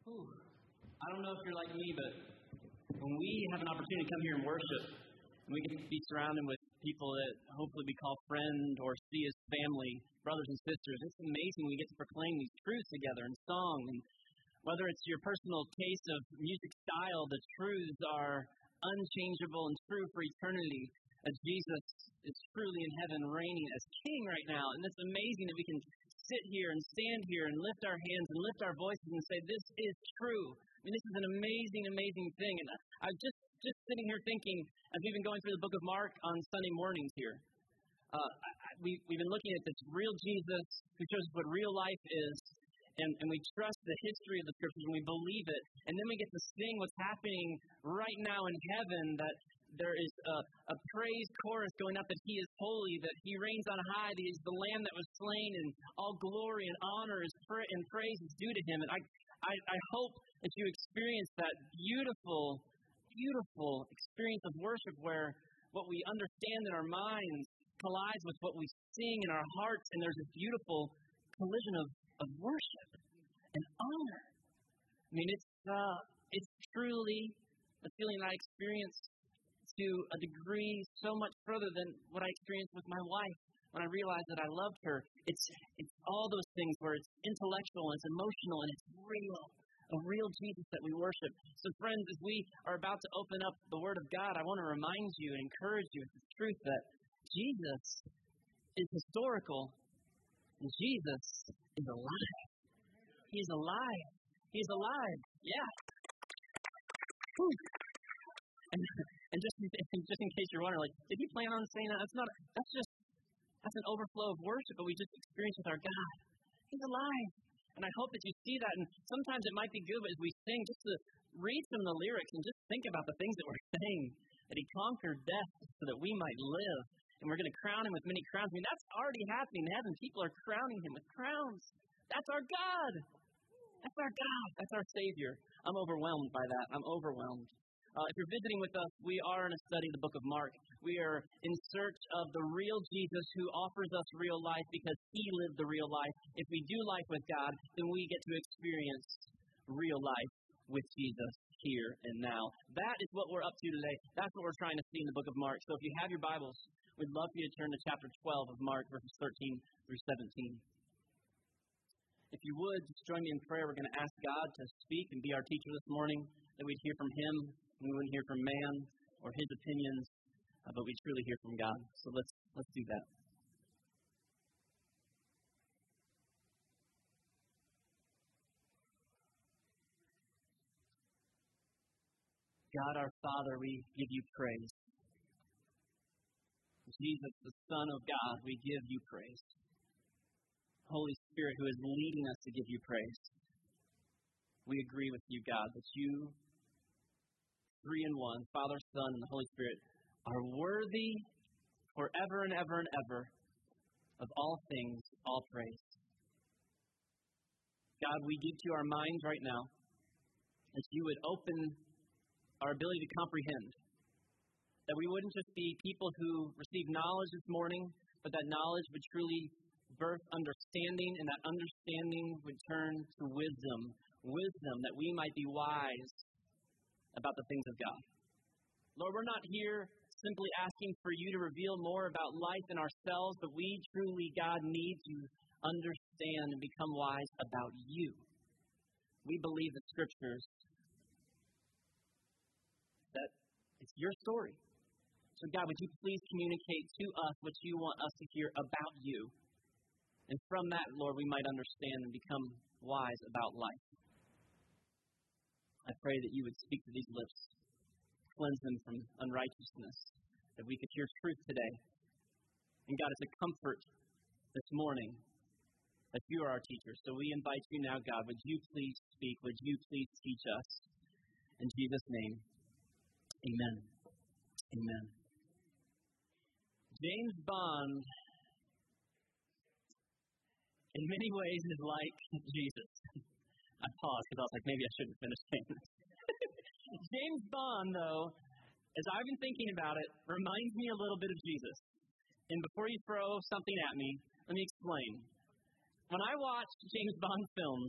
Whew. I don't know if you're like me, but when we have an opportunity to come here and worship, and we get to be surrounded with people that hopefully we call friend or see as family, brothers and sisters, it's amazing we get to proclaim these truths together in song. And whether it's your personal taste of music style, the truths are unchangeable and true for eternity, as Jesus is truly in heaven reigning as King right now. And it's amazing that we can sit here and stand here and lift our hands and lift our voices and say, this is true. I mean, this is an amazing, amazing thing. And I just sitting here thinking, as we've been going through the book of Mark on Sunday mornings here, we've been looking at this real Jesus who shows us what real life is, and we trust the history of the Scriptures and we believe it, and then we get to sing what's happening right now in heaven, that there is a praise chorus going up that He is holy, that He reigns on high, that He is the Lamb that was slain, and all glory and honor and praise is due to Him. And I hope that you experience that beautiful, beautiful experience of worship where what we understand in our minds collides with what we sing in our hearts, and there's this beautiful collision of worship and honor. I mean, it's truly a feeling I experience to a degree so much further than what I experienced with my wife when I realized that I loved her. It's all those things where it's intellectual, and it's emotional, and it's real. A real Jesus that we worship. So friends, as we are about to open up the Word of God, I want to remind you and encourage you with the truth that Jesus is historical, and Jesus is alive. He's alive. He's alive. Yeah. Whew. And just in case you're wondering, like, did he plan on saying that? That's an overflow of worship that we just experienced with our God. He's alive. And I hope that you see that. And sometimes it might be good as we sing just to read some of the lyrics and just think about the things that we're saying. That He conquered death so that we might live. And we're going to crown Him with many crowns. I mean, that's already happening in heaven. People are crowning Him with crowns. That's our God. That's our God. That's our Savior. I'm overwhelmed by that. I'm overwhelmed. If you're visiting with us, we are in a study of the book of Mark. We are in search of the real Jesus who offers us real life because He lived the real life. If we do life with God, then we get to experience real life with Jesus here and now. That is what we're up to today. That's what we're trying to see in the book of Mark. So if you have your Bibles, we'd love for you to turn to chapter 12 of Mark, verses 13 through 17. If you would, just join me in prayer. We're going to ask God to speak and be our teacher this morning, that we'd hear from Him. We wouldn't hear from man or his opinions, but we truly hear from God. So let's do that. God our Father, we give You praise. Jesus, the Son of God, we give You praise. Holy Spirit, who is leading us to give You praise, we agree with You, God, that You, three in one, Father, Son, and the Holy Spirit, are worthy forever and ever and ever of all things, all praise. God, we give to You our minds right now, that You would open our ability to comprehend, that we wouldn't just be people who receive knowledge this morning, but that knowledge would truly birth understanding, and that understanding would turn to wisdom, that we might be wise about the things of God. Lord, we're not here simply asking for You to reveal more about life and ourselves, but we truly, God, need to understand and become wise about You. We believe the Scriptures, that it's Your story. So God, would You please communicate to us what You want us to hear about You? And from that, Lord, we might understand and become wise about life. I pray that You would speak to these lips, cleanse them from unrighteousness, that we could hear truth today. And God, it's a comfort this morning that You are our teacher. So we invite You now, God, would You please speak? Would You please teach us? In Jesus' name, amen. Amen. James Bond, in many ways, is like Jesus. I paused because I was like, maybe I shouldn't finish saying this. James Bond, though, as I've been thinking about it, reminds me a little bit of Jesus. And before you throw something at me, let me explain. When I watch James Bond films, I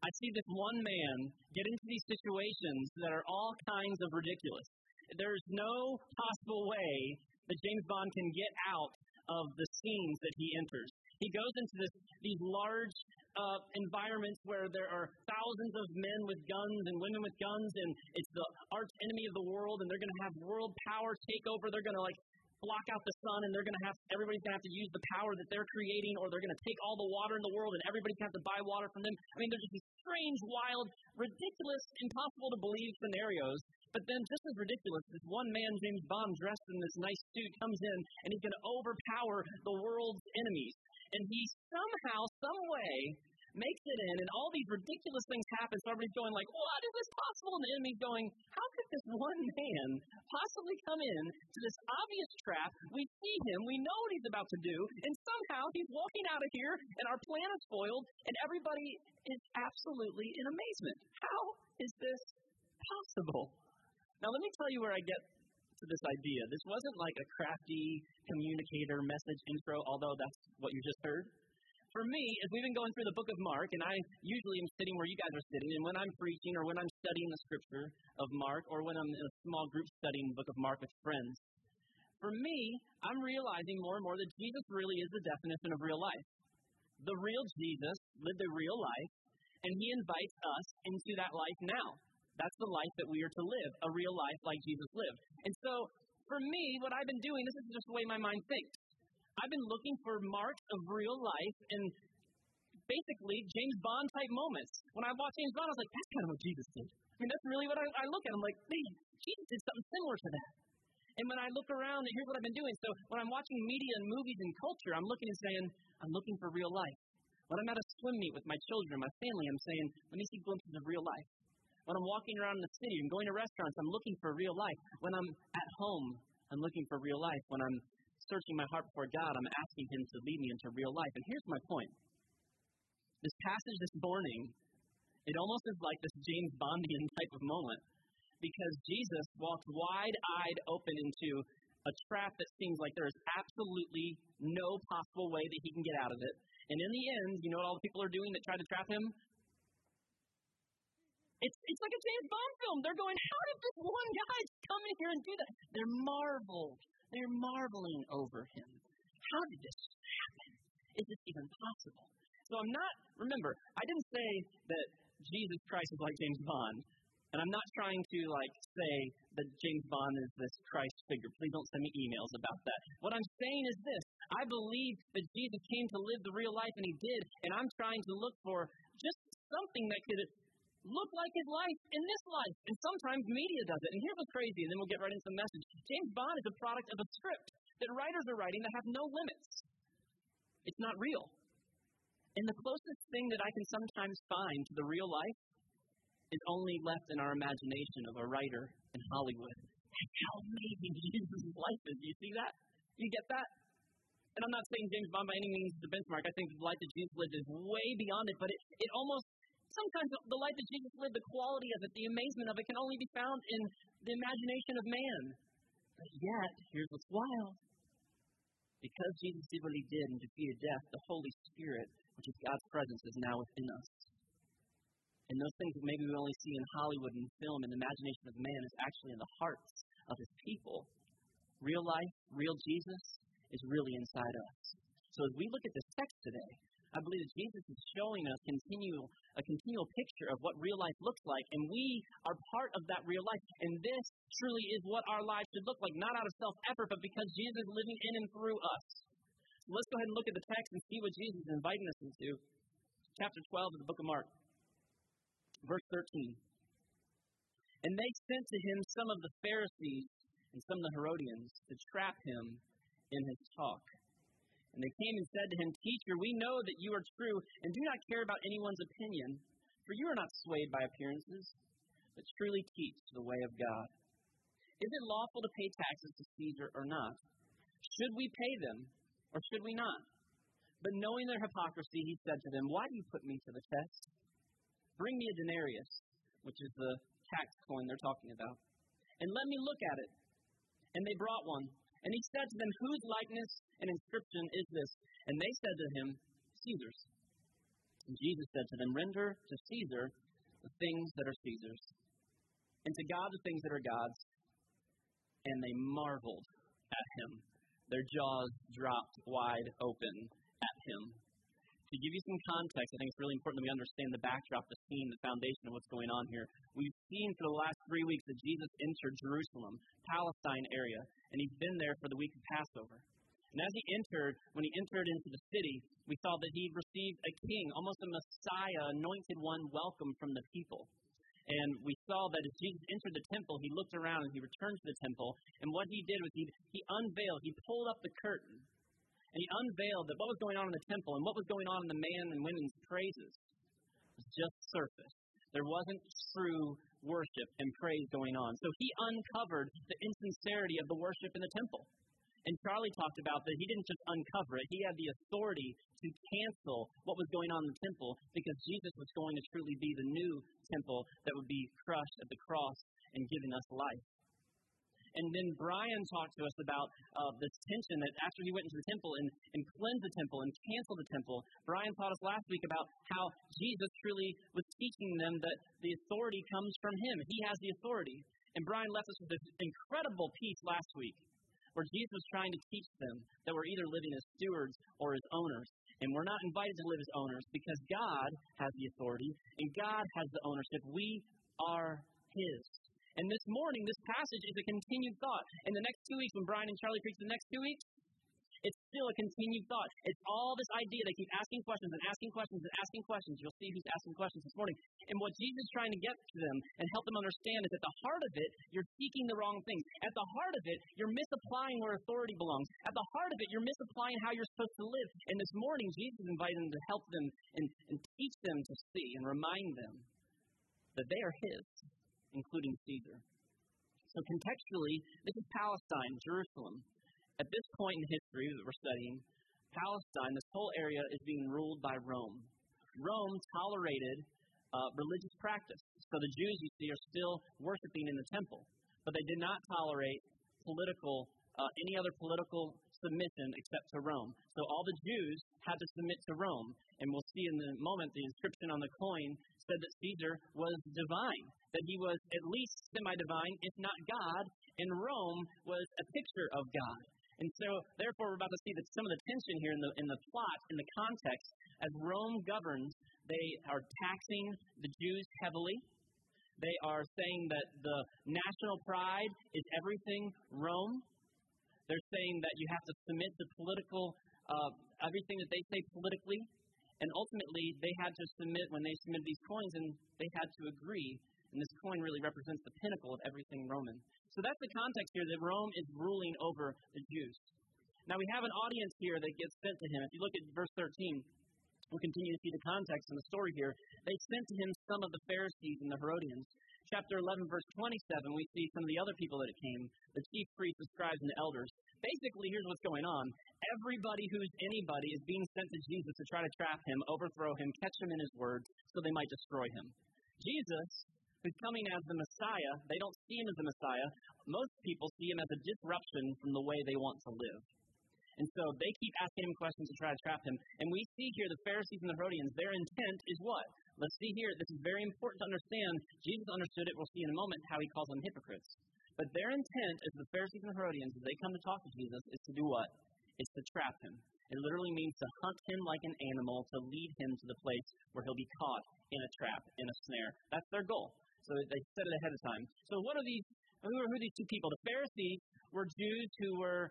I see this one man get into these situations that are all kinds of ridiculous. There's no possible way that James Bond can get out of the scenes that he enters. He goes into these large environments where there are thousands of men with guns and women with guns, and it's the arch enemy of the world, and they're going to have world power take over. They're going to block out the sun, and everybody's going to have to use the power that they're creating, or they're going to take all the water in the world, and everybody's going to have to buy water from them. I mean, there's just these strange, wild, ridiculous, impossible to believe scenarios. But then, just as ridiculous, this one man, James Bond, dressed in this nice suit, comes in, and he's going to overpower the world's enemies. And he somehow, some way, makes it in, and all these ridiculous things happen. So everybody's going like, what is this possible? And the enemy's going, how could this one man possibly come in to this obvious trap? We see him, we know what he's about to do, and somehow he's walking out of here, and our plan is foiled, and everybody is absolutely in amazement. How is this possible? Now, let me tell you where I get to this idea. This wasn't like a crafty communicator message intro, although that's what you just heard. For me, as we've been going through the book of Mark, and I usually am sitting where you guys are sitting, and when I'm preaching or when I'm studying the scripture of Mark or when I'm in a small group studying the book of Mark with friends, for me, I'm realizing more and more that Jesus really is the definition of real life. The real Jesus lived a real life, and he invites us into that life now. That's the life that we are to live, a real life like Jesus lived. And so, for me, what I've been doing, this is just the way my mind thinks. I've been looking for marks of real life and basically James Bond type moments. When I watched James Bond, I was like, that's kind of what Jesus did. I mean, that's really what I look at. I'm like, hey, Jesus did something similar to that. And when I look around, here's what I've been doing. So when I'm watching media and movies and culture, I'm looking and saying, I'm looking for real life. When I'm at a swim meet with my children, my family, I'm saying, let me see glimpses of real life. When I'm walking around in the city and going to restaurants, I'm looking for real life. When I'm at home, I'm looking for real life. When I'm searching my heart before God, I'm asking him to lead me into real life. And here's my point. This passage this morning, it almost is like this James Bondian type of moment, because Jesus walks wide-eyed open into a trap that seems like there is absolutely no possible way that he can get out of it. And in the end, you know what all the people are doing that try to trap him? It's like a James Bond film. They're going, how did this one guy come in here and do that? They're marveling over him. How did this happen? Is this even possible? So remember, I didn't say that Jesus Christ is like James Bond. And I'm not trying to say that James Bond is this Christ figure. Please don't send me emails about that. What I'm saying is this. I believe that Jesus came to live the real life, and he did. And I'm trying to look for just something that could look like his life in this life. And sometimes media does it. And here's what's crazy, and then we'll get right into the message. James Bond is a product of a script that writers are writing that have no limits. It's not real. And the closest thing that I can sometimes find to the real life is only left in our imagination of a writer in Hollywood. That's how amazing Jesus' life is. Do you see that? You get that? And I'm not saying James Bond by any means is the benchmark. I think the life that Jesus lived is way beyond it, but it almost, sometimes the life that Jesus lived, the quality of it, the amazement of it can only be found in the imagination of man. But yet, here's what's wild. Because Jesus did what he did and defeated death, the Holy Spirit, which is God's presence, is now within us. And those things that maybe we only see in Hollywood and film and the imagination of man is actually in the hearts of his people. Real life, real Jesus is really inside us. So as we look at this text today, I believe that Jesus is showing us a continual picture of what real life looks like, and we are part of that real life. And this truly is what our lives should look like, not out of self-effort, but because Jesus is living in and through us. So let's go ahead and look at the text and see what Jesus is inviting us into. Chapter 12 of the book of Mark, verse 13. And they sent to him some of the Pharisees and some of the Herodians to trap him in his talk. And they came and said to him, Teacher, we know that you are true and do not care about anyone's opinion, for you are not swayed by appearances, but truly teach the way of God. Is it lawful to pay taxes to Caesar or not? Should we pay them or should we not? But knowing their hypocrisy, he said to them, Why do you put me to the test? Bring me a denarius, which is the tax coin they're talking about, and let me look at it. And they brought one. And he said to them, Whose likeness and inscription is this? And they said to him, Caesar's. And Jesus said to them, "Render to Caesar the things that are Caesar's, and to God the things that are God's." And they marveled at him. Their jaws dropped wide open at him. To give you some context, I think it's really important that we understand the backdrop, the scene, the foundation of what's going on here. We've seen for the last 3 weeks that Jesus entered Jerusalem, Palestine area, and he's been there for the week of Passover. And as when he entered into the city, we saw that he received a king, almost a Messiah, anointed one, welcome from the people. And we saw that as Jesus entered the temple, he looked around and he returned to the temple. And what he did was he unveiled, he pulled up the curtain. And he unveiled that what was going on in the temple and what was going on in the man and women's praises was just surface. There wasn't true worship and praise going on. So he uncovered the insincerity of the worship in the temple. And Charlie talked about that he didn't just uncover it. He had the authority to cancel what was going on in the temple because Jesus was going to truly be the new temple that would be crushed at the cross and giving us life. And then Brian talked to us about this tension that after he went into the temple and cleansed the temple and canceled the temple, Brian taught us last week about how Jesus truly was teaching them that the authority comes from him. He has the authority. And Brian left us with this incredible piece last week where Jesus was trying to teach them that we're either living as stewards or as owners. And we're not invited to live as owners because God has the authority and God has the ownership. We are his. And this morning, this passage is a continued thought. In the next 2 weeks, when Brian and Charlie preach the next 2 weeks, it's still a continued thought. It's all this idea. They keep asking questions and asking questions and asking questions. You'll see who's asking questions this morning. And what Jesus is trying to get to them and help them understand is at the heart of it, you're seeking the wrong things. At the heart of it, you're misapplying where authority belongs. At the heart of it, you're misapplying how you're supposed to live. And this morning, Jesus is inviting them to help them and teach them to see and remind them that they are his, including Caesar. So contextually, this is Palestine, Jerusalem. At this point in history that we're studying, Palestine, this whole area is being ruled by Rome. Rome tolerated religious practice. So the Jews, you see, are still worshiping in the temple. But they did not tolerate any other political submission except to Rome. So all the Jews had to submit to Rome. And we'll see in a moment the inscription on the coin said that Caesar was divine, that he was at least semi-divine, if not God, and Rome was a picture of God. And so, therefore, we're about to see that some of the tension here in the plot, in the context, as Rome governs, they are taxing the Jews heavily. They are saying that the national pride is everything Rome. They're saying that you have to submit to everything that they say politically. And ultimately, they had to submit, when they submitted these coins, and they had to agree. And this coin really represents the pinnacle of everything Roman. So that's the context here, that Rome is ruling over the Jews. Now we have an audience here that gets sent to him. If you look at verse 13, we'll continue to see the context and the story here. They sent to him some of the Pharisees and the Herodians. Chapter 11, verse 27, we see some of the other people that came, the chief priests, the scribes, and the elders. Basically, here's what's going on. Everybody who's anybody is being sent to Jesus to try to trap him, overthrow him, catch him in his words, so they might destroy him. Jesus, who's coming as the Messiah, they don't see him as the Messiah. Most people see him as a disruption from the way they want to live. And so they keep asking him questions to try to trap him. And we see here the Pharisees and the Herodians, their intent is what? Let's see here. This is very important to understand. Jesus understood it. We'll see in a moment how he calls them hypocrites. But their intent as the Pharisees and Herodians, as they come to talk to Jesus, is to do what? It's to trap him. It literally means to hunt him like an animal, to lead him to the place where he'll be caught in a trap, in a snare. That's their goal. So they set it ahead of time. So who are these two people? The Pharisees were Jews who were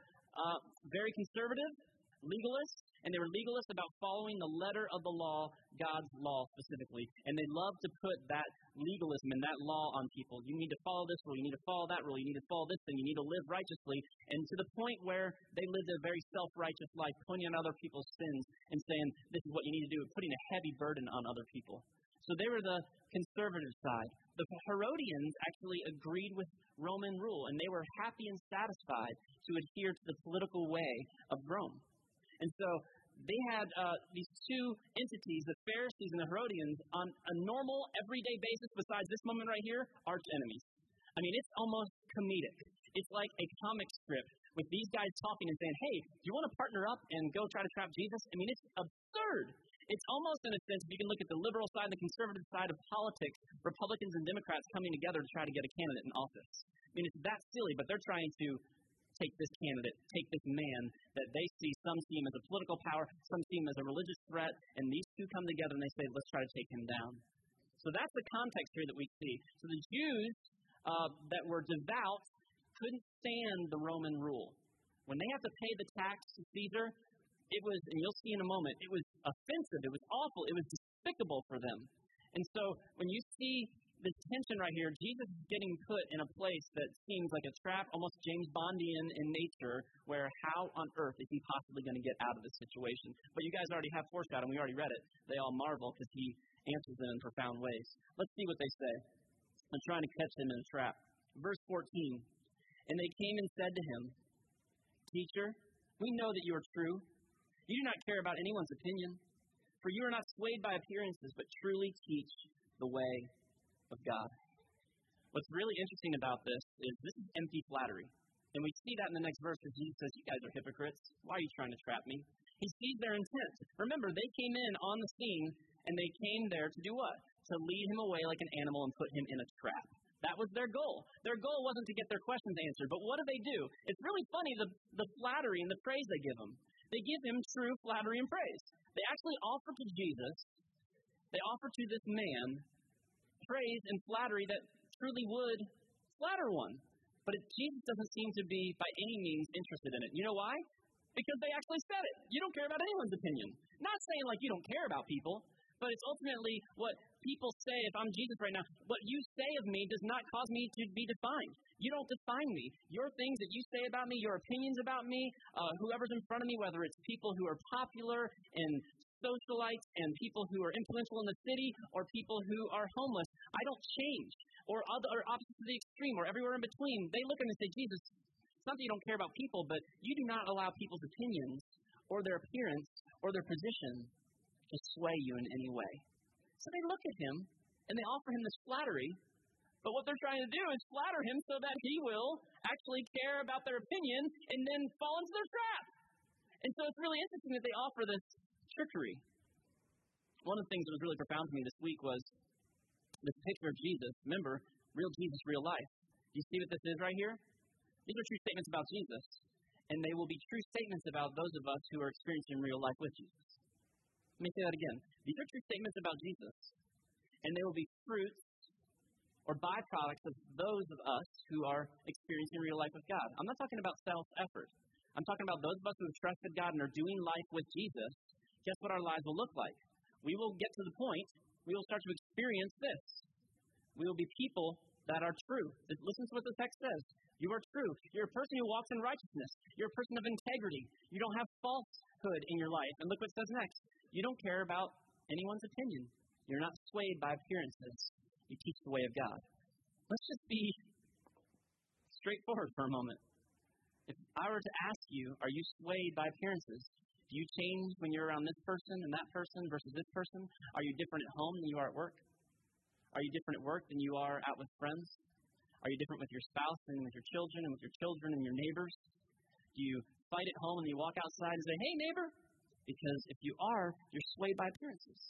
very conservative, legalists, and they were legalists about following the letter of the law, God's law specifically. And they loved to put that legalism and that law on people. You need to follow this rule, you need to follow that rule, you need to follow this thing, you need to live righteously. And to the point where they lived a very self-righteous life, pointing out other people's sins and saying, this is what you need to do, putting a heavy burden on other people. So they were the conservative side. The Herodians actually agreed with Roman rule, and they were happy and satisfied to adhere to the political way of Rome. And so they had these two entities, the Pharisees and the Herodians, on a normal, everyday basis, besides this moment right here, arch enemies. I mean, it's almost comedic. It's like a comic strip with these guys talking and saying, hey, do you want to partner up and go try to trap Jesus? I mean, it's absurd. It's almost, in a sense, if you can look at the liberal side, the conservative side of politics, Republicans and Democrats coming together to try to get a candidate in office. I mean, it's that silly, but they're trying to take this candidate, take this man that they see, some see him as a political power, some see him as a religious threat, and these two come together and they say, let's try to take him down. So that's the context here that we see. So the Jews that were devout couldn't stand the Roman rule. When they have to pay the tax to Caesar, it was, and you'll see in a moment, it was offensive, it was awful, it was despicable for them. And so when you see this tension right here, Jesus is getting put in a place that seems like a trap, almost James Bondian in nature, where how on earth is he possibly going to get out of this situation? But you guys already have foreshadowing, we already read it. They all marvel because he answers them in profound ways. Let's see what they say. I'm trying to catch them in a trap. Verse 14, and they came and said to him, Teacher, we know that you are true. You do not care about anyone's opinion, for you are not swayed by appearances, but truly teach the way of God. What's really interesting about this is empty flattery. And we see that in the next verse because Jesus says, you guys are hypocrites. Why are you trying to trap me? He sees their intent. Remember, they came in on the scene, and they came there to do what? To lead him away like an animal and put him in a trap. That was their goal. Their goal wasn't to get their questions answered. But what do? It's really funny, the flattery and the praise they give him. They give him true flattery and praise. They actually offer to Jesus, they offer to this man praise and flattery that truly would flatter one. But Jesus doesn't seem to be by any means interested in it. You know why? Because they actually said it. You don't care about anyone's opinion. Not saying like you don't care about people, but it's ultimately what people say. If I'm Jesus right now, what you say of me does not cause me to be defined. You don't define me. Your things that you say about me, your opinions about me, whoever's in front of me, whether it's people who are popular and socialites and people who are influential in the city or people who are homeless, I don't change. Or opposite to the extreme or everywhere in between. They look at me and say, Jesus, it's not that you don't care about people, but you do not allow people's opinions or their appearance or their position to sway you in any way. So they look at him and they offer him this flattery, but what they're trying to do is flatter him so that he will actually care about their opinion and then fall into their trap. And so it's really interesting that they offer this trickery. One of the things that was really profound to me this week was this picture of Jesus. Remember, real Jesus, real life. Do you see what this is right here? These are true statements about Jesus, and they will be true statements about those of us who are experiencing real life with Jesus. Let me say that again. These are true statements about Jesus, and they will be fruits or byproducts of those of us who are experiencing real life with God. I'm not talking about self-effort. I'm talking about those of us who have trusted God and are doing life with Jesus. Guess what our lives will look like? We will get to the point, we will start to experience this. We will be people that are true. Listen to what the text says. You are true. You're a person who walks in righteousness. You're a person of integrity. You don't have falsehood in your life. And look what it says next. You don't care about anyone's opinion. You're not swayed by appearances. You teach the way of God. Let's just be straightforward for a moment. If I were to ask you, are you swayed by appearances? Do you change when you're around this person and that person versus this person? Are you different at home than you are at work? Are you different at work than you are out with friends? Are you different with your spouse and with your children and with your children and your neighbors? Do you fight at home and you walk outside and say, hey, neighbor? Because if you are, you're swayed by appearances.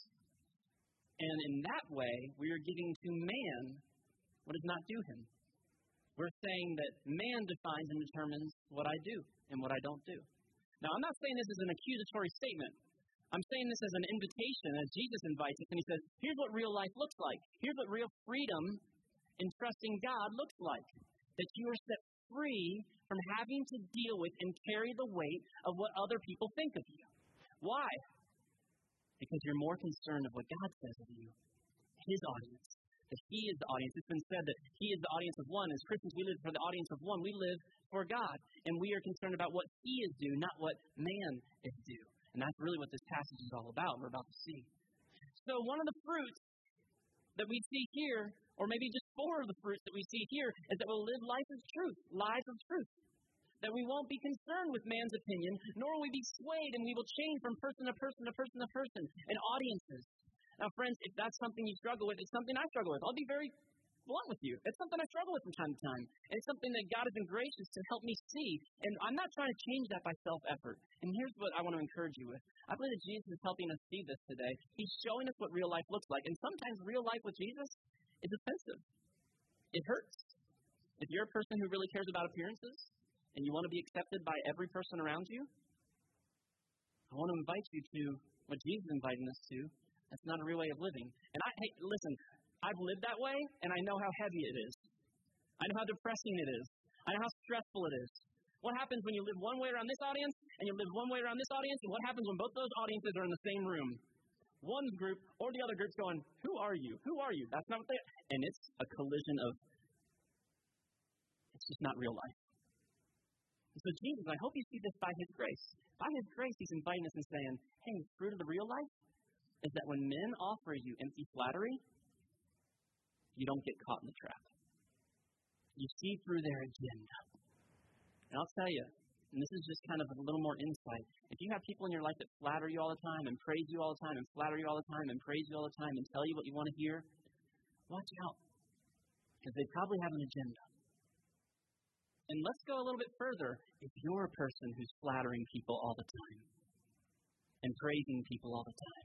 And in that way, we are giving to man what is not due him. We're saying that man defines and determines what I do and what I don't do. Now, I'm not saying this as an accusatory statement. I'm saying this as an invitation, as Jesus invites us, and he says, here's what real life looks like. Here's what real freedom in trusting God looks like. That you are set free from having to deal with and carry the weight of what other people think of you. Why? Because you're more concerned of what God says of you, his audience. That he is the audience. It's been said that he is the audience of one. As Christians, we live for the audience of one. We live for God. And we are concerned about what he is due, not what man is due. And that's really what this passage is all about. We're about to see. So one of the fruits that we see here, or maybe just four of the fruits that we see here, is that we'll live life of truth, lives of truth. That we won't be concerned with man's opinion, nor will we be swayed, and we will change from person to person to person to person, and audiences. Now, friends, if that's something you struggle with, it's something I struggle with. I'll be very blunt with you. It's something I struggle with from time to time. And it's something that God has been gracious to help me see. And I'm not trying to change that by self-effort. And here's what I want to encourage you with. I believe that Jesus is helping us see this today. He's showing us what real life looks like. And sometimes real life with Jesus is offensive. It hurts. If you're a person who really cares about appearances and you want to be accepted by every person around you, I want to invite you to what Jesus is inviting us to. That's not a real way of living. And listen, I've lived that way, and I know how heavy it is. I know how depressing it is. I know how stressful it is. What happens when you live one way around this audience, and you live one way around this audience, and what happens when both those audiences are in the same room? One group or the other group's going, who are you? Who are you? That's not what they are. And it's a collision of, it's just not real life. And so Jesus, I hope you see this by His grace. By His grace, He's inviting us and saying, hey, fruit of the real life is that when men offer you empty flattery, you don't get caught in the trap. You see through their agenda. And I'll tell you, and this is just kind of a little more insight, if you have people in your life that flatter you all the time and praise you all the time and flatter you all the time and praise you all the time and tell you what you want to hear, watch out. Because they probably have an agenda. And let's go a little bit further. If you're a person who's flattering people all the time and praising people all the time,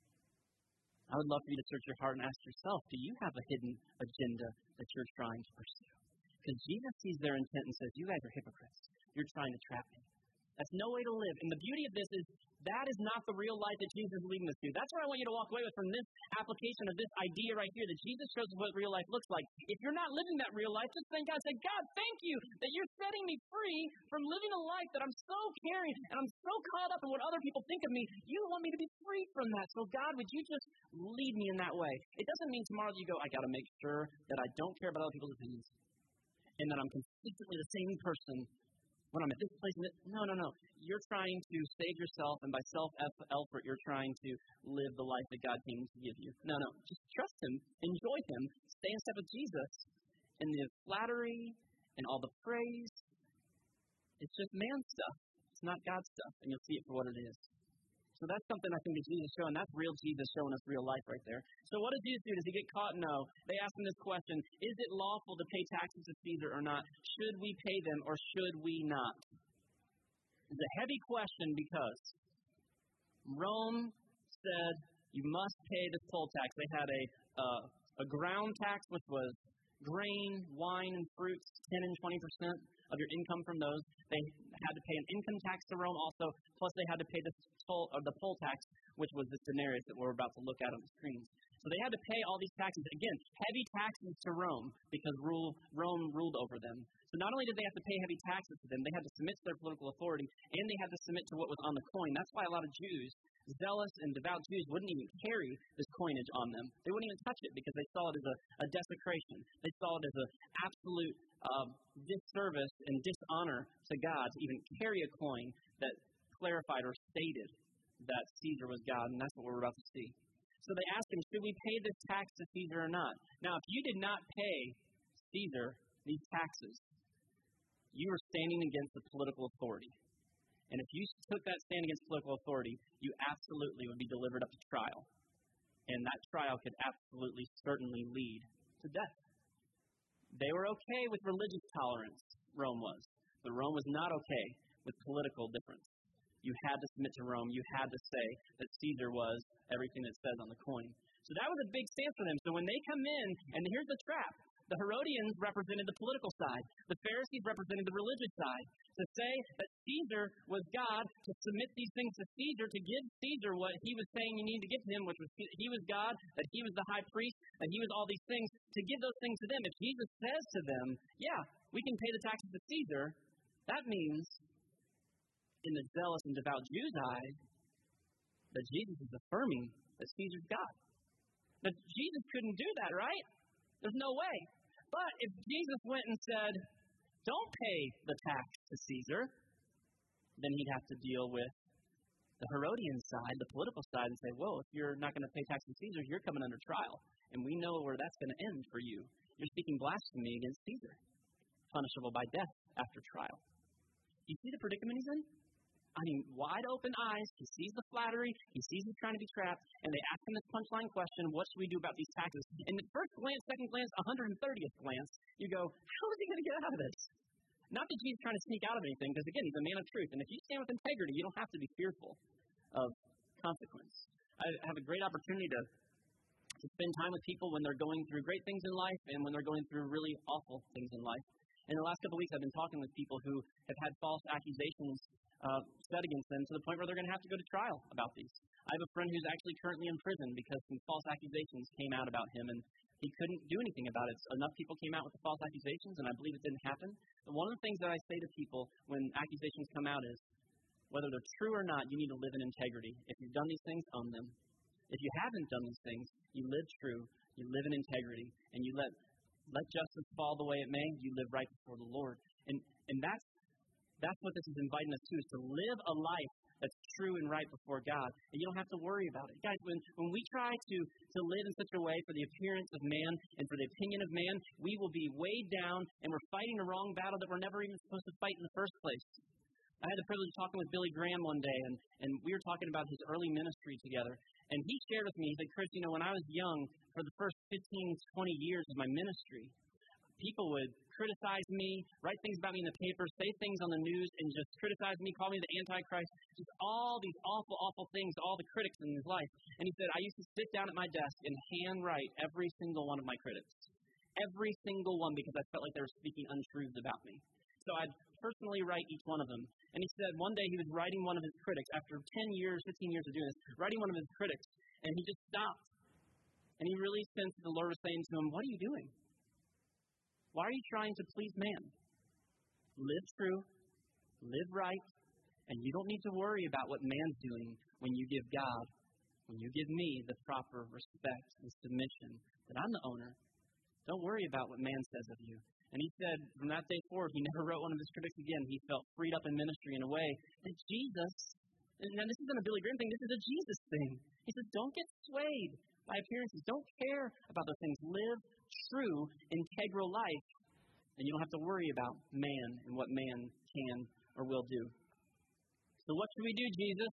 I would love for you to search your heart and ask yourself, do you have a hidden agenda that you're trying to pursue? Because Jesus sees their intent and says, you guys are hypocrites. You're trying to trap me. That's no way to live. And the beauty of this is that is not the real life that Jesus is leading us to. That's what I want you to walk away with from this application of this idea right here, that Jesus shows us what real life looks like. If you're not living that real life, just thank God. Say, God, thank you that you're setting me free from living a life that I'm so caring and I'm so caught up in what other people think of me. You want me to be free from that. So God, would you just lead me in that way? It doesn't mean tomorrow you go, I got to make sure that I don't care about other people's opinions and that I'm consistently the same person when I'm at this place. No. You're trying to save yourself, and by self-effort, you're trying to live the life that God came to give you. No. Just trust Him, enjoy Him, stay in step with Jesus, and the flattery and all the praise, it's just man stuff. It's not God stuff, and you'll see it for what it is. So that's something I think that Jesus is showing. That's real Jesus showing us real life right there. So what does Jesus do? Does He get caught? No. They ask Him this question, is it lawful to pay taxes to Caesar or not? Should we pay them or should we not? It's a heavy question because Rome said you must pay this poll tax. They had a ground tax, which was grain, wine, and fruits, 10 and 20% of your income from those. They had to pay an income tax to Rome also, plus they had to pay the poll tax, which was this denarius that we're about to look at on the screens. So they had to pay all these taxes. Again, heavy taxes to Rome because Rome ruled over them. So not only did they have to pay heavy taxes to them, they had to submit to their political authority, and they had to submit to what was on the coin. That's why a lot of Jews, zealous and devout Jews, wouldn't even carry this coinage on them. They wouldn't even touch it because they saw it as a desecration. They saw it as an absolute disservice and dishonor to God to even carry a coin that clarified or stated that Caesar was God, and that's what we're about to see. So they asked Him, should we pay this tax to Caesar or not? Now, if you did not pay Caesar these taxes, you were standing against the political authority. And if you took that stand against political authority, you absolutely would be delivered up to trial. And that trial could absolutely, certainly lead to death. They were okay with religious tolerance, Rome was. But Rome was not okay with political difference. You had to submit to Rome. You had to say that Caesar was everything that says on the coin. So that was a big stance for them. So when they come in, and here's the trap. The Herodians represented the political side. The Pharisees represented the religious side. To say that Caesar was God, to submit these things to Caesar, to give Caesar what he was saying you need to give to him, which was he was God, that he was the high priest, that he was all these things, to give those things to them. If Jesus says to them, yeah, we can pay the taxes to Caesar, that means, in the zealous and devout Jews' eye, that Jesus is affirming that Caesar's God. But Jesus couldn't do that, right? There's no way. But if Jesus went and said, don't pay the tax to Caesar, then he'd have to deal with the Herodian side, the political side, and say, well, if you're not going to pay tax to Caesar, you're coming under trial. And we know where that's going to end for you. You're speaking blasphemy against Caesar, punishable by death after trial. You see the predicament he's in? wide open eyes. He sees the flattery. He sees he's trying to be trapped. And they ask him this punchline question, what should we do about these taxes? And the first glance, second glance, 130th glance, you go, how is he going to get out of this? Not that Jesus is trying to sneak out of anything, because again, he's a man of truth. And if you stand with integrity, you don't have to be fearful of consequence. I have a great opportunity to spend time with people when they're going through great things in life and when they're going through really awful things in life. In the last couple of weeks, I've been talking with people who have had false accusations set against them to the point where they're going to have to go to trial about these. I have a friend who's actually currently in prison because some false accusations came out about him, and he couldn't do anything about it. Enough people came out with the false accusations, and I believe it didn't happen. And one of the things that I say to people when accusations come out is, whether they're true or not, you need to live in integrity. If you've done these things, own them. If you haven't done these things, you live true, you live in integrity, and you let justice fall the way it may, you live right before the Lord. And that's what this is inviting us to, is to live a life that's true and right before God. And you don't have to worry about it. Guys, when we try to live in such a way for the appearance of man and for the opinion of man, we will be weighed down and we're fighting the wrong battle that we're never even supposed to fight in the first place. I had the privilege of talking with Billy Graham one day, and we were talking about his early ministry together. And he shared with me, he said, Chris, when I was young, for the first 15, 20 years of my ministry, people would criticize me, write things about me in the paper, say things on the news, and just criticize me, call me the Antichrist, just all these awful, awful things to all the critics in his life. And he said, I used to sit down at my desk and handwrite every single one of my critics. Every single one, because I felt like they were speaking untruths about me. So I'd personally write each one of them. And he said one day he was writing one of his critics, after 10 years, 15 years of doing this, writing one of his critics, and he just stopped. And he really sensed the Lord was saying to him, what are you doing? Why are you trying to please man? Live true, live right, and you don't need to worry about what man's doing when you give God, when you give me the proper respect and submission that I'm the owner. Don't worry about what man says of you. And he said from that day forward, he never wrote one of his critics again. He felt freed up in ministry in a way that Jesus, and now this isn't a Billy Graham thing, this is a Jesus thing. He says, don't get swayed by appearances. Don't care about those things. Live true, integral life, and you don't have to worry about man and what man can or will do. So what should we do, Jesus?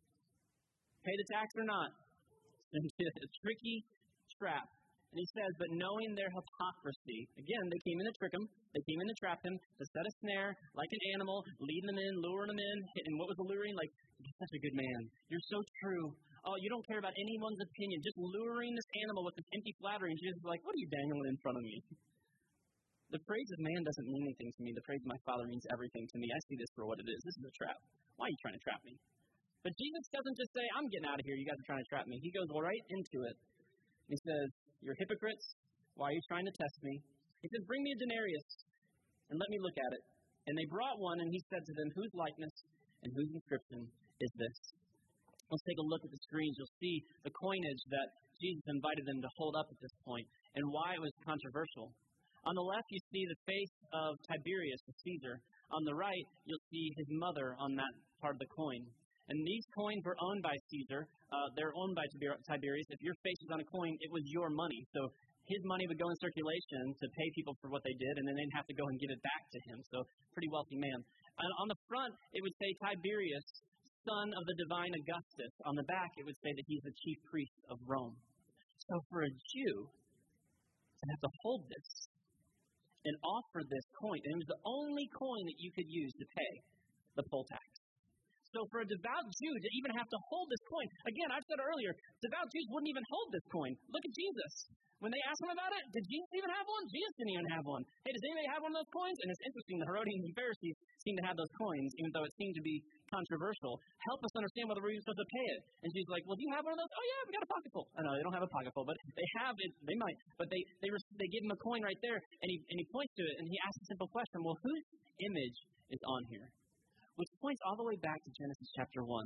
Pay the tax or not? It's a tricky trap. And he says, but knowing their hypocrisy, again, they came in to trick him, they came in to trap him, to set a snare, like an animal, leading them in, luring them in. And what was the luring? Like, you're such a good man. You're so true. Oh, you don't care about anyone's opinion. Just luring this animal with this empty flattery. And Jesus is like, what are you dangling in front of me? The praise of man doesn't mean anything to me. The praise of my Father means everything to me. I see this for what it is. This is a trap. Why are you trying to trap me? But Jesus doesn't just say, I'm getting out of here. You guys are trying to trap me. He goes right into it. He says, you're hypocrites. Why are you trying to test me? He says, bring me a denarius and let me look at it. And they brought one, and he said to them, whose likeness and whose inscription is this? Let's take a look at the screens. You'll see the coinage that Jesus invited them to hold up at this point and why it was controversial. On the left, you see the face of Tiberius, the Caesar. On the right, you'll see his mother on that part of the coin. And these coins were owned by Caesar. They're owned by Tiberius. If your face was on a coin, it was your money. So his money would go in circulation to pay people for what they did, and then they'd have to go and give it back to him. So pretty wealthy man. And on the front, it would say Tiberius, son of the divine Augustus. On the back, it would say that he's the chief priest of Rome. So for a Jew to have to hold this and offer this coin, and it was the only coin that you could use to pay the poll tax. So for a devout Jew to even have to hold this coin, again, I've said earlier, devout Jews wouldn't even hold this coin. Look at Jesus. When they asked him about it, did Jesus even have one? Jesus didn't even have one. Hey, does anybody have one of those coins? And it's interesting, the Herodians and Pharisees seem to have those coins, even though it seemed to be controversial. Help us understand whether we're even supposed to pay it. And Jesus is like, well, do you have one of those? Oh, yeah, we got a pocket full. I know, they don't have a pocket full, but they have it. They might. But they give him a coin right there, and he points to it, and he asks a simple question, well, whose image is on here? Which points all the way back to Genesis chapter 1.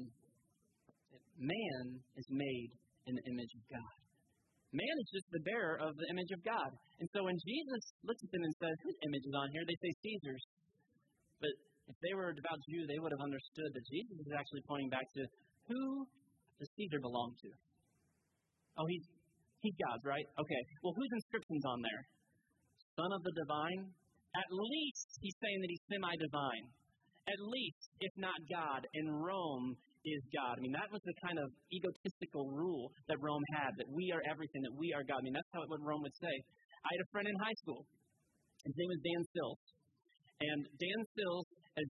Man is made in the image of God. Man is just the bearer of the image of God. And so when Jesus looks at them and says, whose image is on here? They say Caesar's. But if they were a devout Jew, they would have understood that Jesus is actually pointing back to who does Caesar belong to? Oh, he's God's, right? Okay. Well, whose inscription's on there? Son of the divine? At least he's saying that he's semi-divine. at least, if not God, and Rome is God. I mean, that was the kind of egotistical rule that Rome had, that we are everything, that we are God. I mean, that's what Rome would say. I had a friend in high school. His name was Dan Sills. And Dan Sills,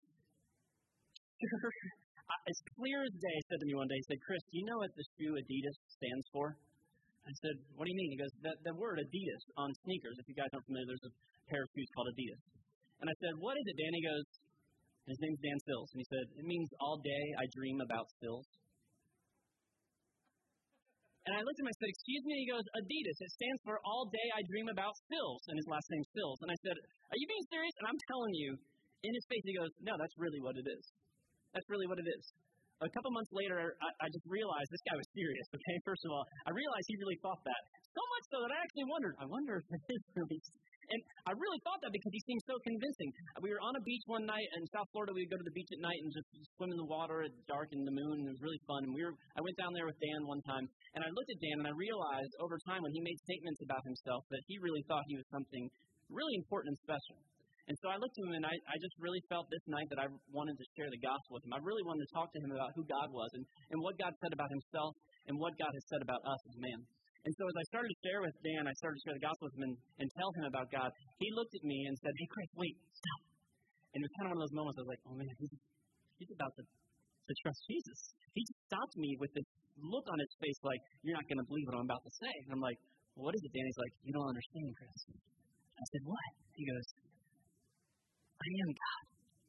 as clear as day, said to me one day, he said, Chris, do you know what the shoe Adidas stands for? I said, what do you mean? He goes, the word Adidas on sneakers, if you guys aren't familiar, there's a pair of shoes called Adidas. And I said, what is it, Dan? He goes, his name's Dan Sills. And he said, it means all day I dream about stills. And I looked at him and I said, excuse me? He goes, Adidas. It stands for all day I dream about stills. And his last name's Sills. And I said, are you being serious? And I'm telling you, in his face, he goes, no, that's really what it is. That's really what it is. A couple months later, I just realized this guy was serious, okay? First of all, I realized he really thought that. So much so that I actually wondered, I wonder if it is really. And I really thought that because he seemed so convincing. We were on a beach one night in South Florida. We would go to the beach at night and just swim in the water at dark and the moon. And it was really fun. And I went down there with Dan one time, and I looked at Dan, and I realized over time when he made statements about himself that he really thought he was something really important and special. And so I looked at him, and I just really felt this night that I wanted to share the gospel with him. I really wanted to talk to him about who God was and what God said about himself and what God has said about us as man. And so as I started to share with Dan, I started to share the gospel with him and tell him about God, he looked at me and said, hey, Chris, wait, stop. And it was kind of one of those moments I was like, oh, man, he's about to trust Jesus. He just stopped me with this look on his face like, you're not going to believe what I'm about to say. And I'm like, well, what is it, Dan? He's like, you don't understand, Chris. I said, what? He goes, I am God.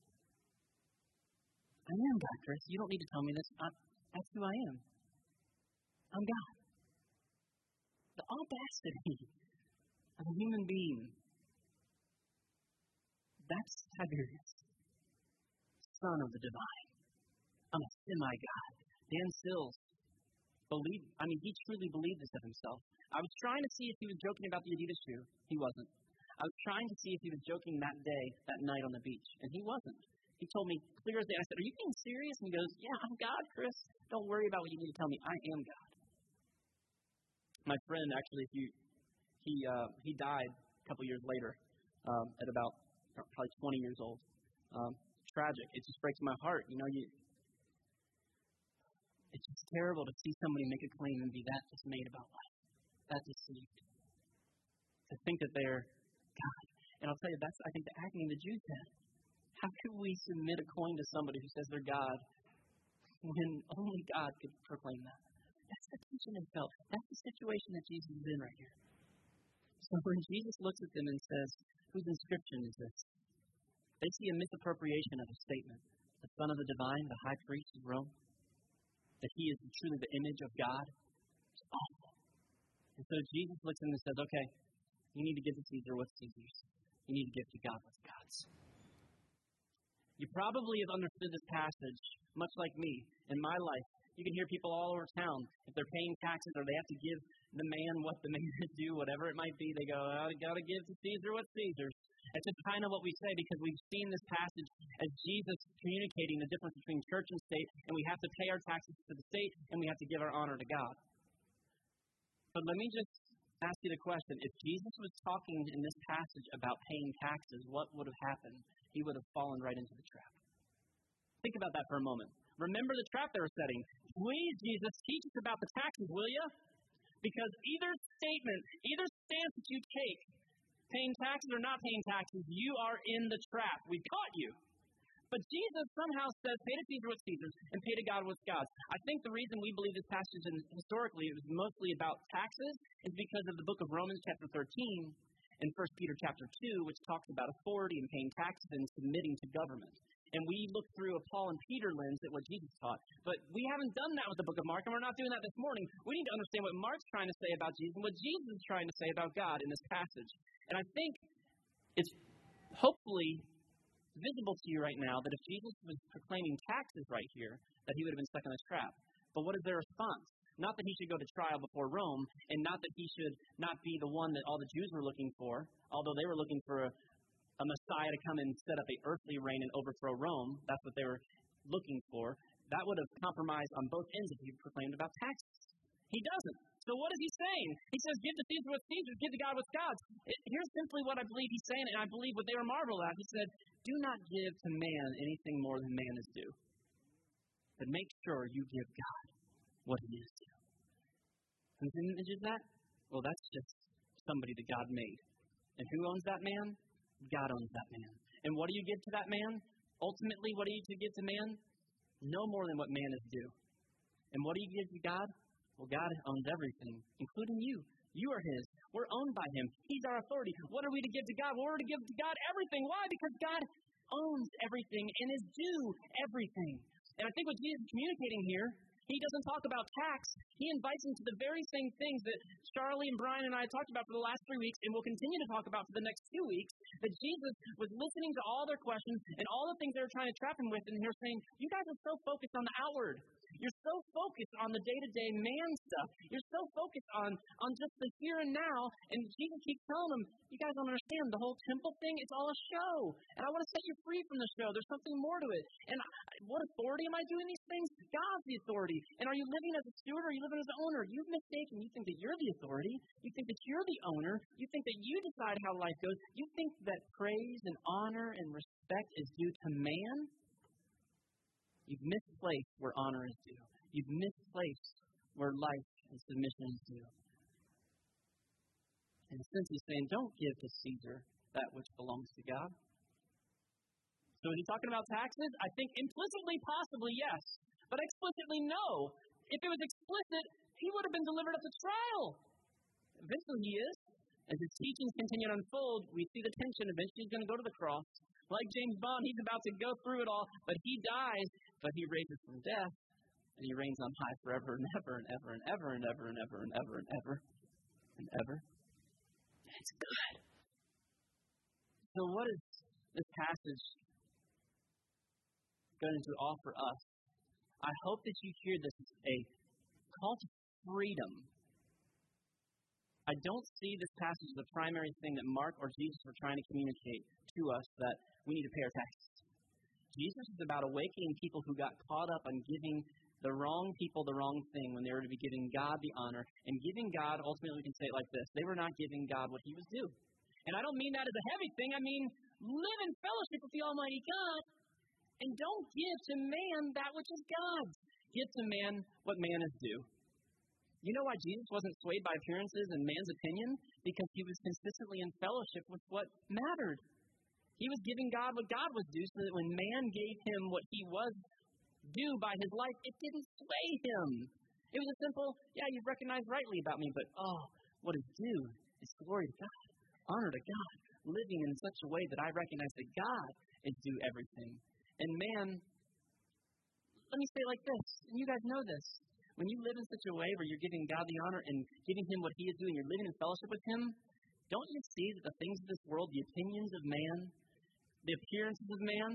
I am God, Chris. You don't need to tell me this. That's who I am. I'm God. The audacity of a human being. That's Tiberius, son of the divine. I'm a semi-God. Dan Sills he truly believed this of himself. I was trying to see if he was joking about the Adidas shoe. He wasn't. I was trying to see if he was joking that day, that night on the beach, and he wasn't. He told me clear as day. I said, are you being serious? And he goes, yeah, I'm God, Chris. Don't worry about what you need to tell me. I am God. My friend, actually, he died a couple years later at about probably 20 years old. Tragic. It just breaks my heart. It's just terrible to see somebody make a claim and be that dismayed about life, that deceived. To think that they're God. And I'll tell you, that's, I think, the agony the Jews had. How could we submit a coin to somebody who says they're God when only God could proclaim that? That's the tension they felt. That's the situation that Jesus is in right here. So when Jesus looks at them and says, whose inscription is this? They see a misappropriation of a statement. The Son of the Divine, the High Priest of Rome, that he is truly the image of God. It's awful. And so Jesus looks at them and says, okay, you need to give to Caesar what's Caesar's. You need to give to God what's God's. You probably have understood this passage, much like me, in my life. You can hear people all over town, if they're paying taxes or they have to give the man what the man is due, whatever it might be, they go, I got to give to Caesar what's Caesar's. It's just kind of what we say because we've seen this passage as Jesus communicating the difference between church and state, and we have to pay our taxes to the state, and we have to give our honor to God. But let me just ask you the question. If Jesus was talking in this passage about paying taxes, what would have happened? He would have fallen right into the trap. Think about that for a moment. Remember the trap they were setting. Please, Jesus, teach us about the taxes, will you? Because either statement, either stance that you take, paying taxes or not paying taxes, you are in the trap. We caught you. But Jesus somehow says, pay to Caesar what's Caesar's and pay to God what's God's. I think the reason we believe this passage, and historically it was mostly about taxes, is because of the book of Romans chapter 13 and 1 Peter chapter 2, which talks about authority and paying taxes and submitting to government. And we look through a Paul and Peter lens at what Jesus taught. But we haven't done that with the book of Mark, and we're not doing that this morning. We need to understand what Mark's trying to say about Jesus and what Jesus is trying to say about God in this passage. And I think it's hopefully visible to you right now that if Jesus was proclaiming taxes right here, that he would have been stuck in this trap. But what is their response? Not that he should go to trial before Rome, and not that he should not be the one that all the Jews were looking for, although they were looking for a Messiah to come and set up an earthly reign and overthrow Rome. That's what they were looking for. That would have compromised on both ends if he proclaimed about taxes. He doesn't. So what is he saying? He says, give to Caesar what's Caesar's, give to God what's God's. Here's simply what I believe he's saying, and I believe what they were marveled at. He said, do not give to man anything more than man is due. But make sure you give God what he is due. Whose image is that? Well, that's just somebody that God made. And who owns that man? God owns that man. And what do you give to that man? Ultimately, what do you give to man? No more than what man is due. And what do you give to God? Well, God owns everything, including you. You are his. We're owned by him. He's our authority. What are we to give to God? Well, we're to give to God everything. Why? Because God owns everything and is due everything. And I think what Jesus is communicating here, he doesn't talk about tax. He invites into the very same things that Charlie and Brian and I talked about for the last 3 weeks and will continue to talk about for the next 2 weeks, that Jesus was listening to all their questions and all the things they were trying to trap him with, and he was saying, you guys are so focused on the outward. You're so focused on the day-to-day man stuff. You're so focused on just the here and now. And Jesus keeps telling them, you guys don't understand. The whole temple thing, it's all a show. And I want to set you free from the show. There's something more to it. And what authority am I doing these things? God's the authority. And are you living as a steward or are you living as an owner? You've mistaken. You think that you're the authority. You think that you're the owner. You think that you decide how life goes. You think that praise and honor and respect is due to man. You've misplaced where honor is due. You've misplaced where life and submission is due. And since he's saying, don't give to Caesar that which belongs to God. So is he talking about taxes? I think implicitly, possibly, yes. But explicitly, no. If it was explicit, he would have been delivered up to trial. Eventually he is. As his teachings continue to unfold, we see the tension. Eventually he's going to go to the cross. Like James Bond, he's about to go through it all, but he dies, but he raises from death, and he reigns on high forever and ever and ever and ever and ever and ever and ever and ever and ever. It's good. So what is this passage going to offer us? I hope that you hear this as a call to freedom. I don't see this passage as the primary thing that Mark or Jesus were trying to communicate to us, that we need to pay our taxes. Jesus is about awakening people who got caught up on giving the wrong people the wrong thing when they were to be giving God the honor. And giving God, ultimately we can say it like this, they were not giving God what he was due. And I don't mean that as a heavy thing. I mean, live in fellowship with the Almighty God and don't give to man that which is God's. Give to man what man is due. You know why Jesus wasn't swayed by appearances and man's opinion? Because he was consistently in fellowship with what mattered. He was giving God what God was due, so that when man gave him what he was due by his life, it didn't sway him. It was a simple, yeah, you've recognized rightly about me, but what is due is glory to God, honor to God, living in such a way that I recognize that God is due everything. And man, let me say it like this, and you guys know this. When you live in such a way where you're giving God the honor and giving him what he is doing, you're living in fellowship with him, don't you see that the things of this world, the opinions of man, the appearances of man,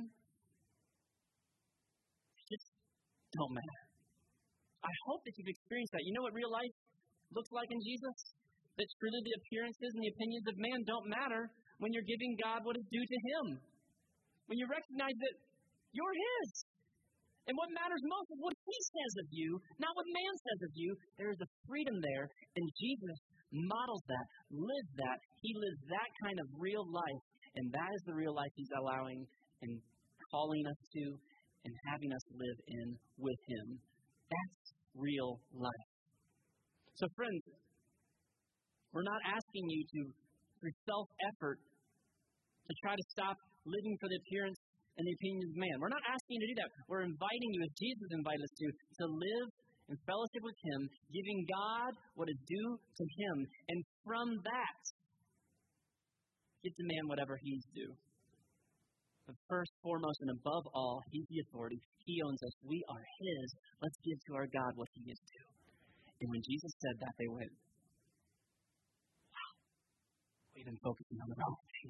just don't matter. I hope that you've experienced that. You know what real life looks like in Jesus? That truly the appearances and the opinions of man don't matter when you're giving God what is due to him. When you recognize that you're his. And what matters most is what he says of you, not what man says of you. There is a freedom there, and Jesus models that, lives that. He lives that kind of real life, and that is the real life he's allowing and calling us to and having us live in with him. That's real life. So friends, we're not asking you to, through self-effort, to try to stop living for the appearance and the opinions of man. We're not asking you to do that. We're inviting you, as Jesus invited us to live in fellowship with him, giving God what is due to him. And from that, give to man whatever he's due. But first, foremost, and above all, he's the authority. He owns us. We are his. Let's give to our God what he is due. And when Jesus said that, they went, wow, we've been focusing on the wrong thing.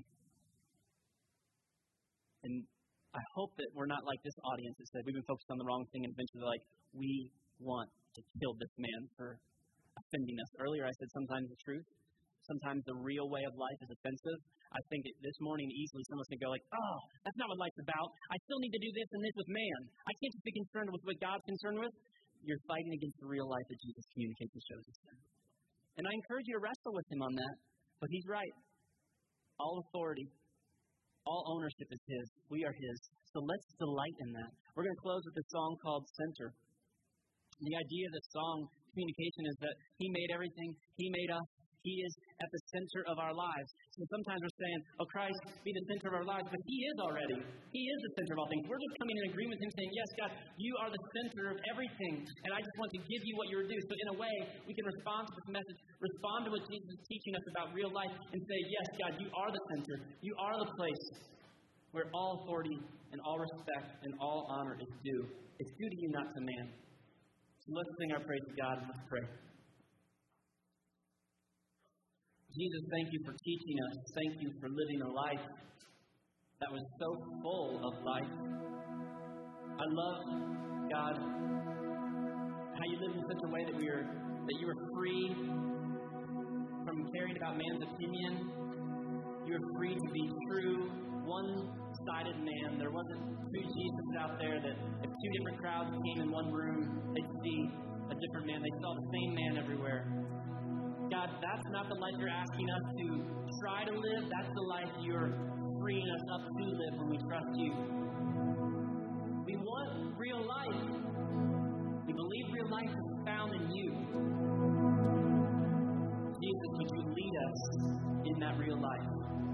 And I hope that we're not like this audience that said we've been focused on the wrong thing and eventually like, we want to kill this man for offending us. Earlier I said sometimes the truth, sometimes the real way of life is offensive. I think this morning easily someone's going to go like, oh, that's not what life's about. I still need to do this and this with man. I can't just be concerned with what God's concerned with. You're fighting against the real life that Jesus communicates and shows us then. And I encourage you to wrestle with him on that. But he's right. All authority, all ownership is his. We are his. So let's delight in that. We're going to close with a song called Center. The idea of the song communication is that he made everything. He made us. He is at the center of our lives. So sometimes we're saying, oh, Christ, be the center of our lives. But he is already. He is the center of all things. We're just coming in agreement with him saying, yes, God, you are the center of everything. And I just want to give you what you're due. So in a way, we can respond to this message, respond to what Jesus is teaching us about real life, and say, yes, God, you are the center. You are the place where all authority and all respect and all honor is due. It's due to you, not to man. So let's sing our praise to God and let's pray. Jesus, thank you for teaching us. Thank you for living a life that was so full of life. I love, God, how you lived in such a way that you were free from caring about man's opinion. You were free to be true, one-sided man. There wasn't two Jesus out there that if two different crowds came in one room, they'd see a different man. They saw the same man everywhere. God, that's not the life you're asking us to try to live. That's the life you're freeing us up to live when we trust you. We want real life. We believe real life is found in you. Jesus, would you lead us in that real life?